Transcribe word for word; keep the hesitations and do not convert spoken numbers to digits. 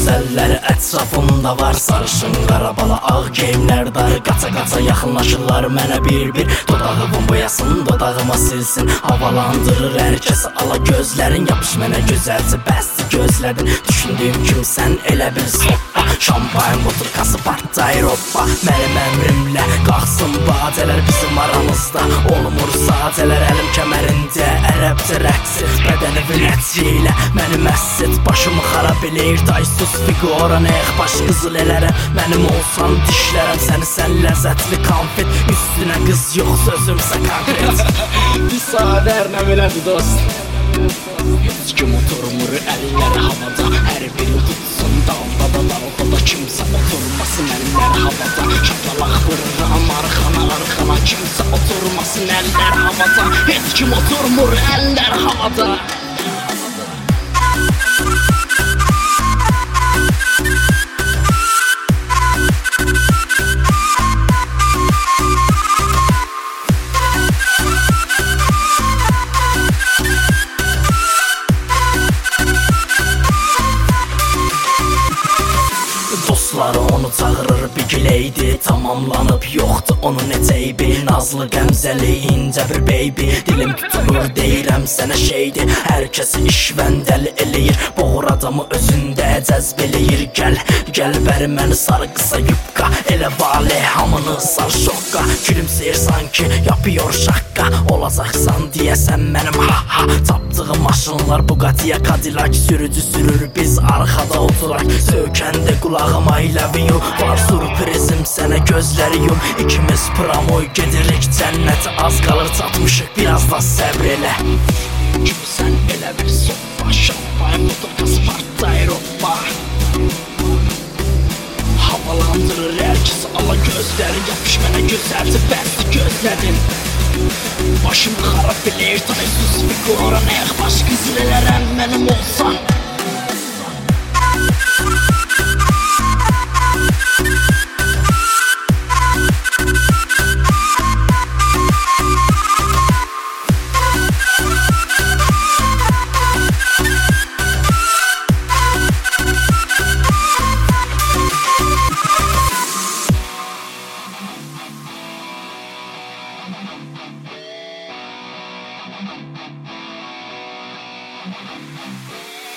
gözəlləri ətrafımda var. Sarışın qarabalı ağ geyimlər dar, qaça-qaça yaxınlaşırlar mənə bir-bir. Dodağımın boyasın, dodağıma silsin, havalandırır hər kəsi ala gözlərin. Yapış mənə gözəlcə bəsdir gözlərin, düşündüyüm kimi sən elə bil soppa. Şampayn boturkası partlayır hoppa, mənim əmrimlə qalxsın badələr bizim aramızda. Olmur sadələr əlim kəmərində, ərəbcə rəqs et, bədəni vünətçi ilə məni məhs et. Başımı xarab eləyir daysuz figura, neyx baş qızıl elərəm. Mənim olsan dişlərəm səni, sən ləzzətli konfet. Üstünə qız yox, sözümsə konkret. Bir sadər nə belədir dost? Heç kim oturmur əlləri havada, hər biri tutsun dalda da dalda. Kimsə oturmasın əlləri havada, şapalaq vururam arxana arxana. Kimsə oturmasın əlləri havada, heç kim oturmur əlləri havada. Dostları onu çağırır bir gileydi, tamamlanıb yoxdur onun necəybi. Nazlı qəmzəli incə bir baby, dilim tutulur deyirəm sənə şeydi. Hər kəsi işvəndəli eləyir, boğur adamı özündə cəzb eləyir. Gəl, gəl bəri məni sarı qısa yubqa, elə vale hamını sar şoqqa. Gülümsəyir sanki yapıyor şaqqa, olacaqsan deyəsən mənim ha ha. Tapdığım maşınlar Bugatti-yə Cadillac, sürücü sürür biz arxada oturaq. Söykəndə qulağıma I love you, var sürprizim sənə gözləri yum. İkimiz pramoy gedirik cənnətə, az qalır çatmışıq biraz da səbr elə. Kimi sən elə bir soppa, şampayn boturkası partlayır hoppa. Havalandırır hər kəsi ala gözləri, yapış mənə gözəlcə bəsdir gözlərin. Başımı xarab eləyir daysuz figura, neyx baş qızıl elərəm mənim olsan. We'll be right back.